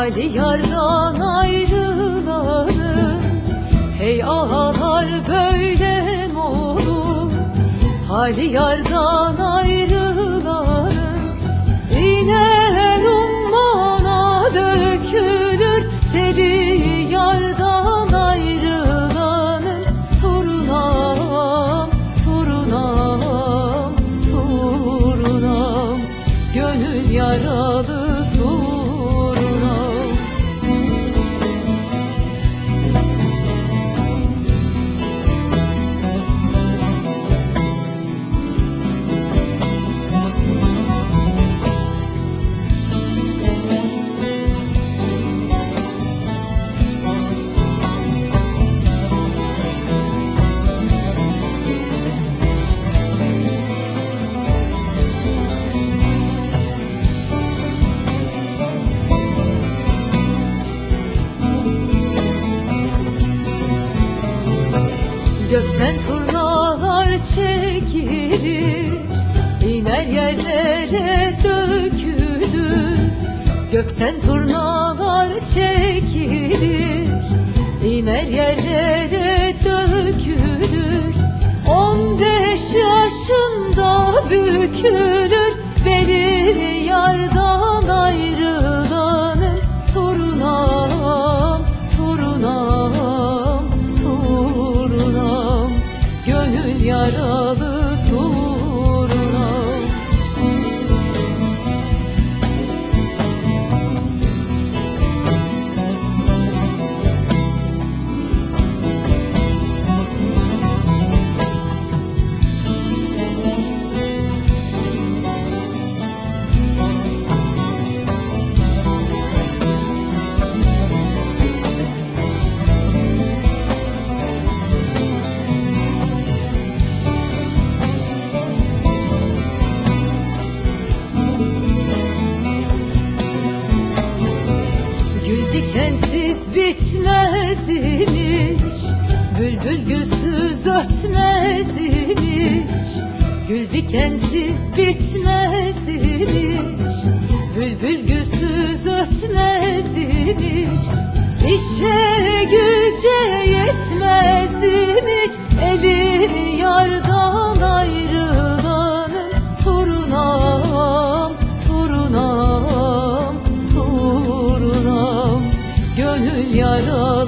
hali yardan ayrılanın. Hey ağalar böyle mi olur? Hali yardan ayrılanın. İner ummana dökülür teli yardan ayrılanın. Turunam, turunam, turunam, gönül yaralı turunam. Gökten turnalar çekilir, iner yerlere dökülür. Gökten turnalar çekilir, iner yerlere dökülür. 15 yaşında bükülür beli yardan ayrılanın. Turunam, turunam, turunam, gönül yaralı turunam. Dikensiz bitmez imiş, bülbül gülsüz ötmez imiş. Gül dikensiz bitmez imiş, bülbül gülsüz ötmez imiş. İşe güce yetmez imiş, eli yardan ayrılanın. Turunam, turunam, turunam, gönül yaralı